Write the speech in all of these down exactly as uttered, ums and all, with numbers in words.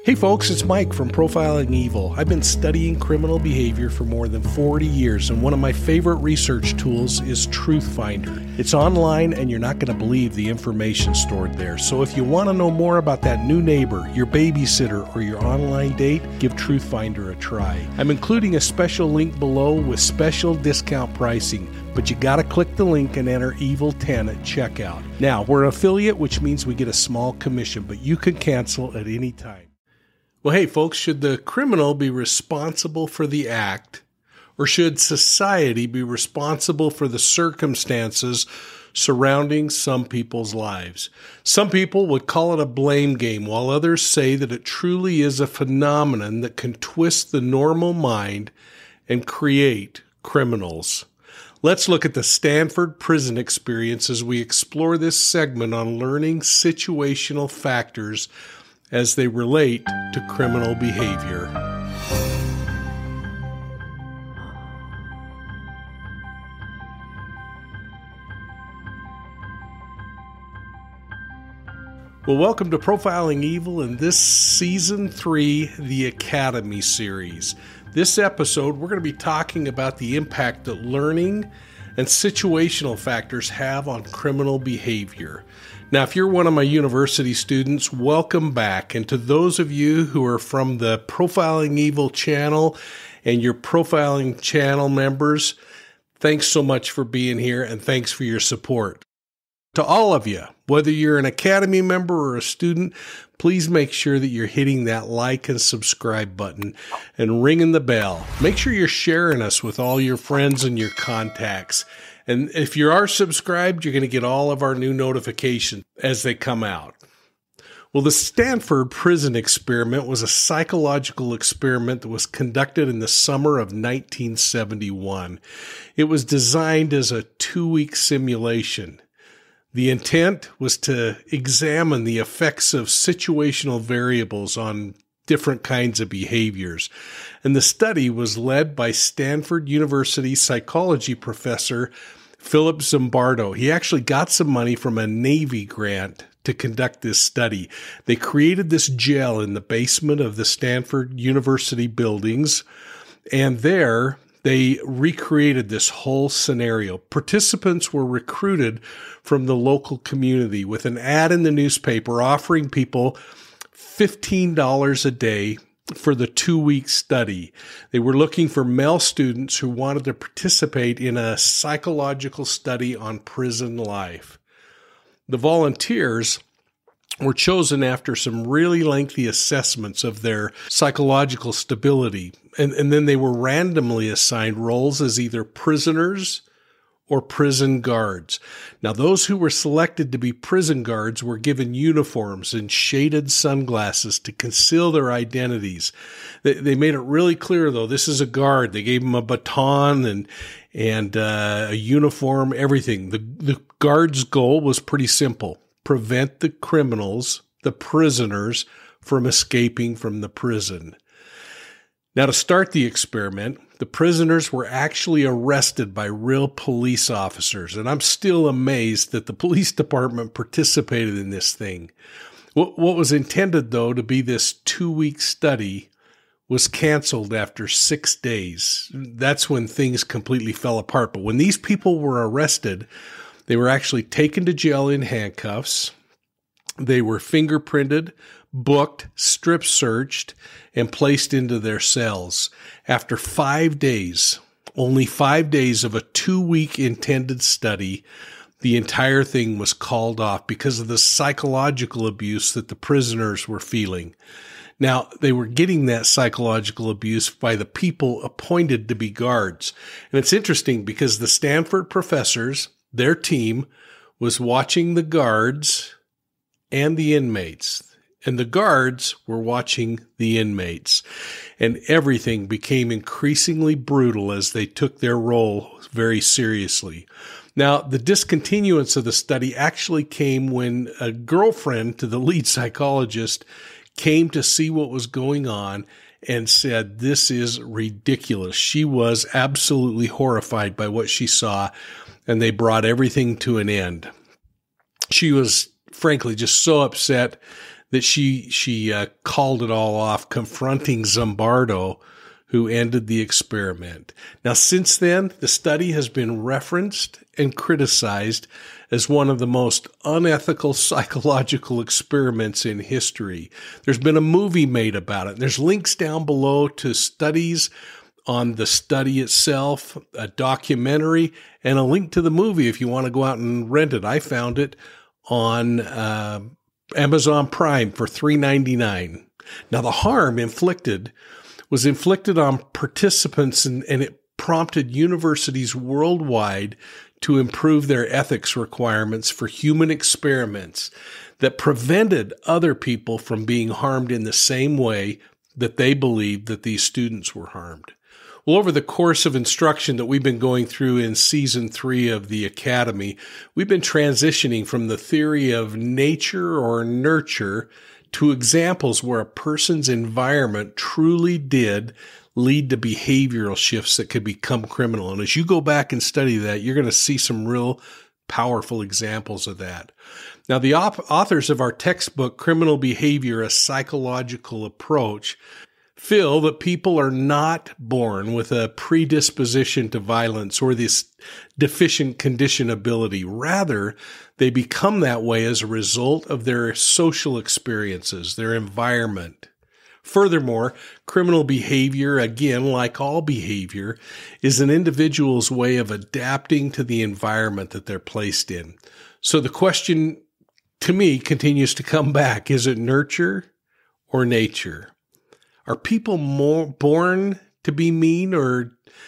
Hey folks, it's Mike from Profiling Evil. I've been studying criminal behavior for more than forty years, and one of my favorite research tools is Truthfinder. It's online, and you're not going to believe the information stored there. So if you want to know more about that new neighbor, your babysitter, or your online date, give Truthfinder a try. I'm including a special link below with special discount pricing, but you got to click the link and enter evil ten at checkout. Now, we're an affiliate, which means we get a small commission, but you can cancel at any time. Well, hey, folks, should the criminal be responsible for the act, or should society be responsible for the circumstances surrounding some people's lives? Some people would call it a blame game, while others say that it truly is a phenomenon that can twist the normal mind and create criminals. Let's look at the Stanford prison experience as we explore this segment on learning situational factors as they relate to criminal behavior. Well, welcome to Profiling Evil in this Season three, The Academy series. This episode, we're going to be talking about the impact that learning and situational factors have on criminal behavior. Now, if you're one of my university students, welcome back. And to those of you who are from the Profiling Evil channel and your Profiling channel members, thanks so much for being here and thanks for your support. To all of you, whether you're an Academy member or a student, please make sure that you're hitting that like and subscribe button and ringing the bell. Make sure you're sharing us with all your friends and your contacts. And if you are subscribed, you're going to get all of our new notifications as they come out. Well, the Stanford prison experiment was a psychological experiment that was conducted in the summer of nineteen seventy-one. It was designed as a two-week simulation. The intent was to examine the effects of situational variables on different kinds of behaviors. And the study was led by Stanford University psychology professor Philip Zimbardo. He actually got some money from a Navy grant to conduct this study. They created this jail in the basement of the Stanford University buildings, and there they recreated this whole scenario. Participants were recruited from the local community with an ad in the newspaper offering people fifteen dollars a day for the two-week study. They were looking for male students who wanted to participate in a psychological study on prison life. The volunteers were chosen after some really lengthy assessments of their psychological stability, and, and then they were randomly assigned roles as either prisoners or prison guards. Now, those who were selected to be prison guards were given uniforms and shaded sunglasses to conceal their identities. They, they made it really clear, though, this is a guard. They gave him a baton and and uh, a uniform, everything. The, the guard's goal was pretty simple: prevent the criminals, the prisoners, from escaping from the prison. Now, to start the experiment, the prisoners were actually arrested by real police officers, and I'm still amazed that the police department participated in this thing. What, what was intended, though, to be this two-week study was canceled after six days. That's when things completely fell apart. But when these people were arrested, they were actually taken to jail in handcuffs. They were fingerprinted, booked, strip searched, and placed into their cells. After five days, only five days of a two-week intended study, the entire thing was called off because of the psychological abuse that the prisoners were feeling. Now, they were getting that psychological abuse by the people appointed to be guards. And it's interesting because the Stanford professors, their team, was watching the guards and the inmates. And the guards were watching the inmates. And everything became increasingly brutal as they took their role very seriously. Now, the discontinuance of the study actually came when a girlfriend to the lead psychologist came to see what was going on and said, "This is ridiculous." She was absolutely horrified by what she saw, and they brought everything to an end. She was, frankly, just so upset that she she uh, called it all off, confronting Zimbardo, who ended the experiment. Now, since then, the study has been referenced and criticized as one of the most unethical psychological experiments in history. There's been a movie made about it. There's links down below to studies on the study itself, a documentary, and a link to the movie if you want to go out and rent it. I found it on uh, Amazon Prime for three ninety-nine. Now, the harm inflicted was inflicted on participants, and, and it prompted universities worldwide to improve their ethics requirements for human experiments that prevented other people from being harmed in the same way that they believed that these students were harmed. Well, over the course of instruction that we've been going through in season three of the Academy, we've been transitioning from the theory of nature or nurture to examples where a person's environment truly did lead to behavioral shifts that could become criminal. And as you go back and study that, you're going to see some real powerful examples of that. Now, the op- authors of our textbook, Criminal Behavior, A Psychological Approach, feel that people are not born with a predisposition to violence or this deficient conditionability. Rather, they become that way as a result of their social experiences, their environment. Furthermore, criminal behavior, again, like all behavior, is an individual's way of adapting to the environment that they're placed in. So the question, to me, continues to come back. Is it nurture or nature? Are people more born to be mean, or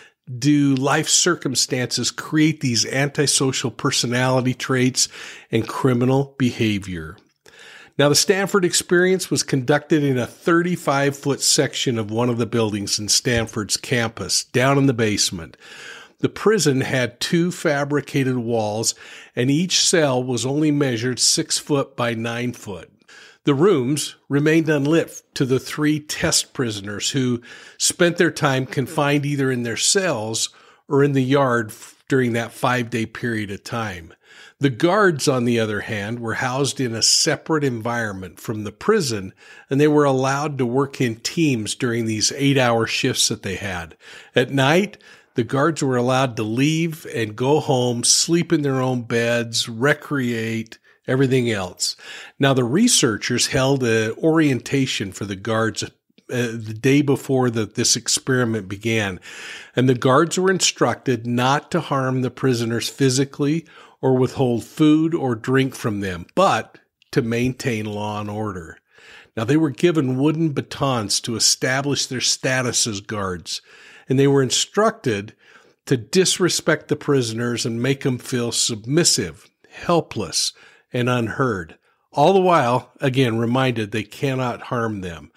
do life circumstances create these antisocial personality traits and criminal behavior? Now, the Stanford experience was conducted in a thirty-five foot section of one of the buildings in Stanford's campus, down in the basement. The prison had two fabricated walls, and each cell was only measured six foot by nine foot. The rooms remained unlit to the three test prisoners who spent their time confined either in their cells or in the yard during that five-day period of time. The guards, on the other hand, were housed in a separate environment from the prison, and they were allowed to work in teams during these eight-hour shifts that they had. At night, the guards were allowed to leave and go home, sleep in their own beds, recreate, everything else. Now, the researchers held an orientation for the guards uh, the day before the, this experiment began, and the guards were instructed not to harm the prisoners physically or withhold food or drink from them, but to maintain law and order. Now, they were given wooden batons to establish their status as guards, and they were instructed to disrespect the prisoners and make them feel submissive, helpless, and unheard. All the while, again, reminded they cannot harm them.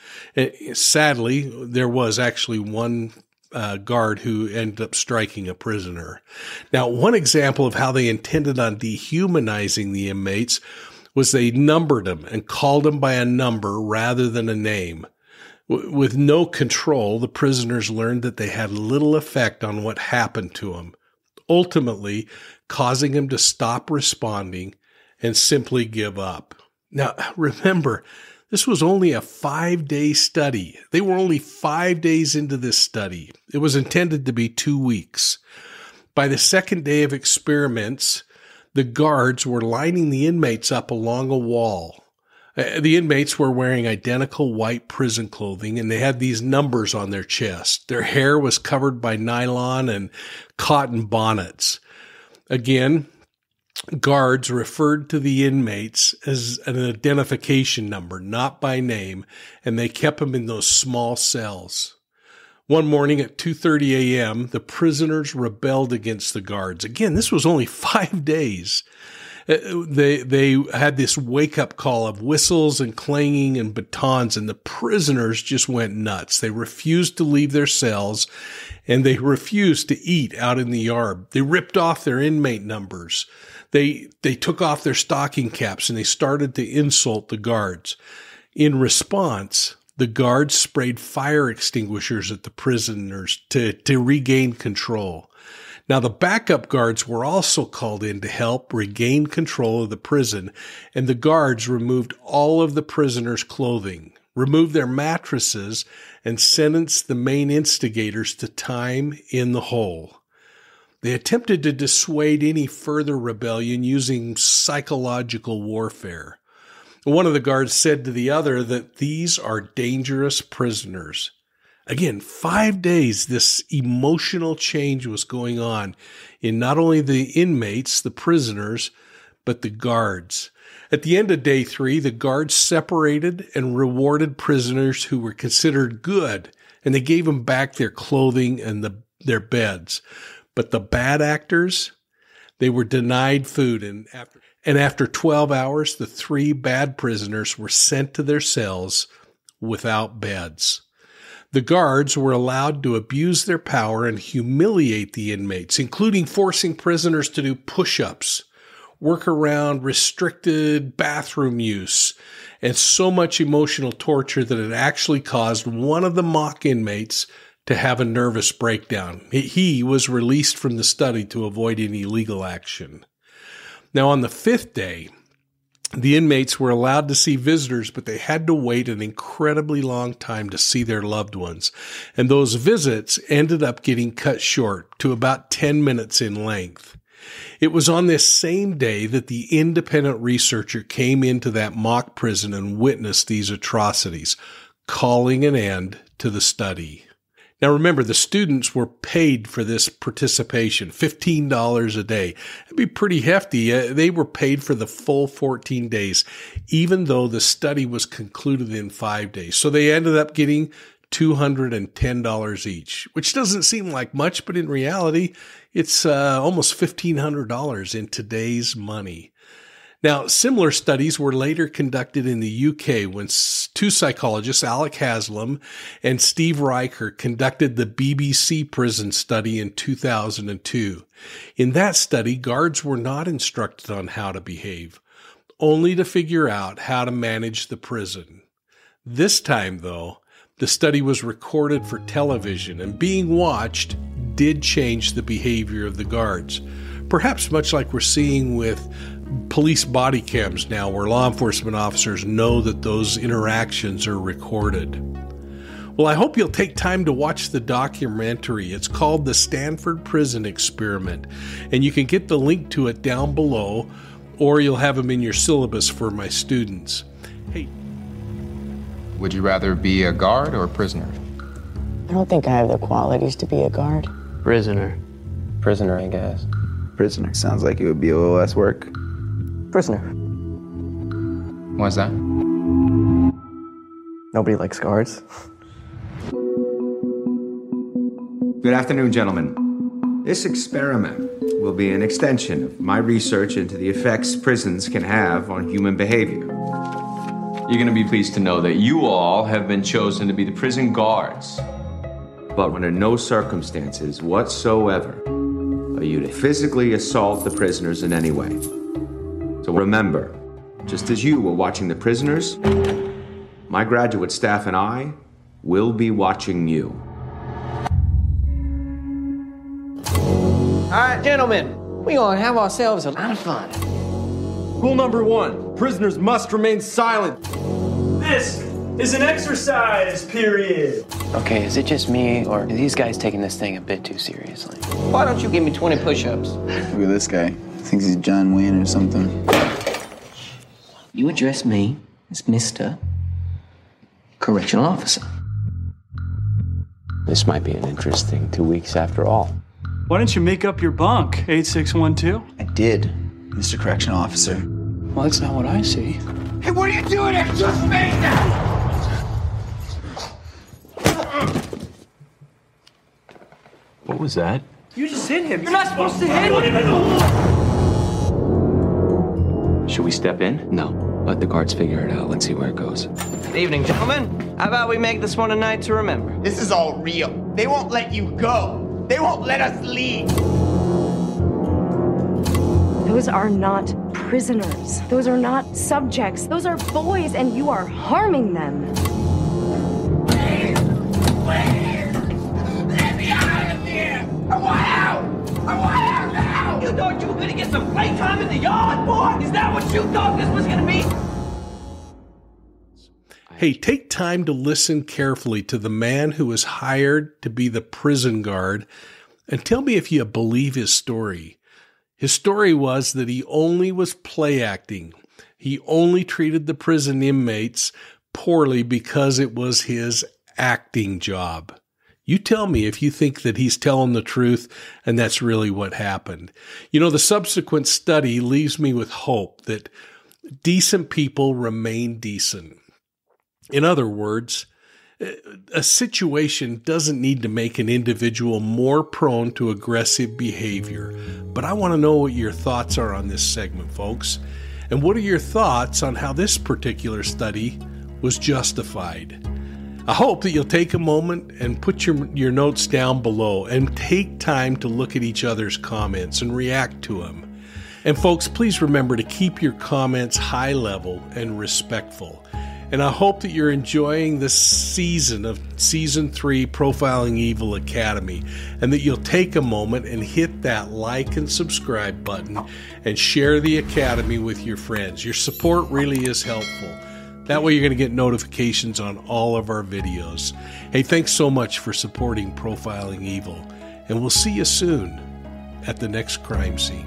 Sadly, there was actually one uh, guard who ended up striking a prisoner. Now, one example of how they intended on dehumanizing the inmates was they numbered them and called them by a number rather than a name. W- with no control, the prisoners learned that they had little effect on what happened to them, ultimately causing them to stop responding and simply give up. Now, remember, this was only a five-day study. They were only five days into this study. It was intended to be two weeks. By the second day of experiments, the guards were lining the inmates up along a wall. Uh, the inmates were wearing identical white prison clothing, and they had these numbers on their chest. Their hair was covered by nylon and cotton bonnets. Again, guards referred to the inmates as an identification number, not by name, and they kept them in those small cells. One morning at two thirty a.m., the prisoners rebelled against the guards. Again, this was only five days. They they had this wake-up call of whistles and clanging and batons, and the prisoners just went nuts. They refused to leave their cells, and they refused to eat out in the yard. They ripped off their inmate numbers. They they took off their stocking caps, and they started to insult the guards. In response, the guards sprayed fire extinguishers at the prisoners to, to regain control. Now, the backup guards were also called in to help regain control of the prison, and the guards removed all of the prisoners' clothing, removed their mattresses, and sentenced the main instigators to time in the hole. They attempted to dissuade any further rebellion using psychological warfare. One of the guards said to the other that these are dangerous prisoners. Again, five days this emotional change was going on in not only the inmates, the prisoners, but the guards. At the end of day three, the guards separated and rewarded prisoners who were considered good, and they gave them back their clothing and the, their beds. But the bad actors, they were denied food, and after, and after twelve hours, the three bad prisoners were sent to their cells without beds. The guards were allowed to abuse their power and humiliate the inmates, including forcing prisoners to do push-ups, work around restricted bathroom use, and so much emotional torture that it actually caused one of the mock inmates to have a nervous breakdown. He was released from the study to avoid any legal action. Now, on the fifth day, the inmates were allowed to see visitors, but they had to wait an incredibly long time to see their loved ones. And those visits ended up getting cut short to about ten minutes in length. It was on this same day that the independent researcher came into that mock prison and witnessed these atrocities, calling an end to the study. Now remember, the students were paid for this participation, fifteen dollars a day. It'd be pretty hefty. Uh, they were paid for the full fourteen days, even though the study was concluded in five days. So they ended up getting two hundred ten dollars each, which doesn't seem like much, but in reality, it's uh, almost fifteen hundred dollars in today's money. Now, similar studies were later conducted in the U K when two psychologists, Alec Haslam and Steve Riker, conducted the B B C prison study in two thousand two. In that study, guards were not instructed on how to behave, only to figure out how to manage the prison. This time, though, the study was recorded for television, and being watched did change the behavior of the guards. Perhaps much like we're seeing with police body cams now, where law enforcement officers know that those interactions are recorded. Well, I hope you'll take time to watch the documentary. It's called The Stanford Prison Experiment, and you can get the link to it down below, or you'll have them in your syllabus for my students. Hey, would you rather be a guard or a prisoner? I don't think I have the qualities to be a guard. Prisoner. Prisoner, I guess. Prisoner. Sounds like it would be a little less work. Prisoner. Why's that? Nobody likes guards. Good afternoon, gentlemen. This experiment will be an extension of my research into the effects prisons can have on human behavior. You're going to be pleased to know that you all have been chosen to be the prison guards. But under no circumstances whatsoever are you to physically assault the prisoners in any way. So remember, just as you were watching the prisoners, my graduate staff and I will be watching you. All right, gentlemen, we're gonna have ourselves a lot of fun. Rule number one, prisoners must remain silent. This is an exercise period. Okay, is it just me, or are these guys taking this thing a bit too seriously? Why don't you give me twenty push-ups? Look at this guy. Thinks he's John Wayne or something. You address me as Mister Correctional Officer. This might be an interesting two weeks after all. Why don't you make up your bunk, eight six one two? I did, Mister Correctional Officer. Well, that's not what I see. Hey, what are you doing? It's just me now! What was that? You just hit him. You're not supposed to hit him. Should we step in? No. Let the guards figure it out. Let's see where it goes. Good evening, gentlemen. How about we make this one a night to remember? This is all real. They won't let you go. They won't let us leave. Those are not prisoners. Those are not subjects. Those are boys, and you are harming them. Please, please, let me out of here. I want out. I want live in the yard, boy? Is that what you thought this was gonna be? Hey, take time to listen carefully to the man who was hired to be the prison guard and tell me if you believe his story. His story was that he only was play acting. He only treated the prison inmates poorly because it was his acting job. You tell me if you think that he's telling the truth and that's really what happened. You know, the subsequent study leaves me with hope that decent people remain decent. In other words, a situation doesn't need to make an individual more prone to aggressive behavior. But I want to know what your thoughts are on this segment, folks. And what are your thoughts on how this particular study was justified? I hope that you'll take a moment and put your, your notes down below and take time to look at each other's comments and react to them. And folks, please remember to keep your comments high level and respectful. And I hope that you're enjoying this season of Season three Profiling Evil Academy and that you'll take a moment and hit that like and subscribe button and share the Academy with your friends. Your support really is helpful. That way you're going to get notifications on all of our videos. Hey, thanks so much for supporting Profiling Evil, and we'll see you soon at the next crime scene.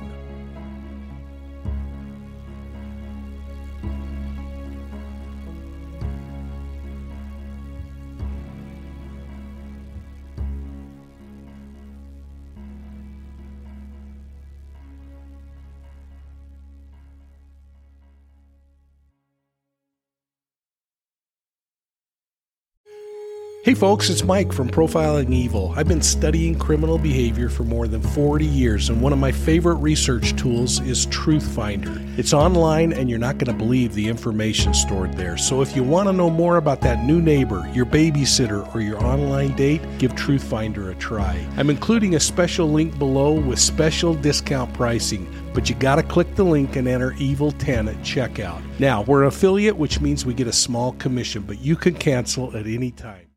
Hey folks, it's Mike from Profiling Evil. I've been studying criminal behavior for more than forty years, and one of my favorite research tools is Truthfinder. It's online, and you're not going to believe the information stored there. So if you want to know more about that new neighbor, your babysitter, or your online date, give Truthfinder a try. I'm including a special link below with special discount pricing, but you got to click the link and enter Evil ten at checkout. Now, we're an affiliate, which means we get a small commission, but you can cancel at any time.